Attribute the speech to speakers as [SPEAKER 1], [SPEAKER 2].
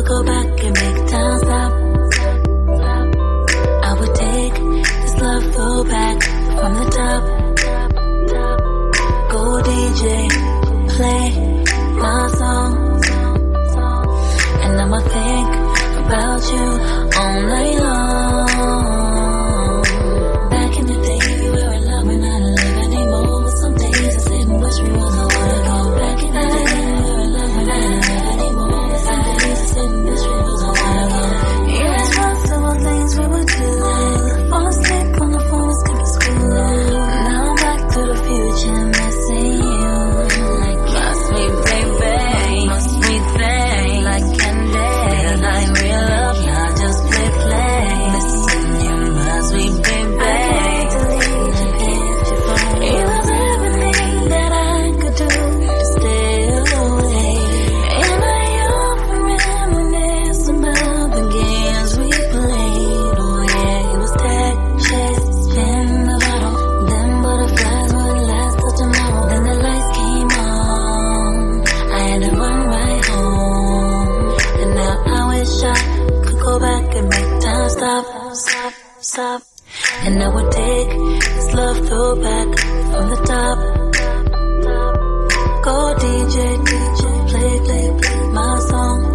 [SPEAKER 1] could go back and make time stop, I would take this love throwback from the top. Go DJ, play my song, and I'ma think about you all night long. Back in the day, we were in love, we're not alive anymore. But some days I sit and wish we wasn't wanna go. Back in the day, we were in love, we're not alive anymore. But some days I sit and wish we wasn't wanna go. Irresponsible things we would do, fall asleep on the phone and skip school. Now I'm back to the future, missing you. Like my sweet baby, my sweet thing, like candy, like real love, not just play. Missing you, my sweet baby. It was everything that I could do to stay away. And I often reminisce about the games we played. Oh yeah, it was tag, chase, spin the bottle. Them butterflies would last till tomorrow. Then the lights came on, I had to run right home. And now I wish I could go back and make time stop. And I would take this love throwback from the top. Go DJ, play my song.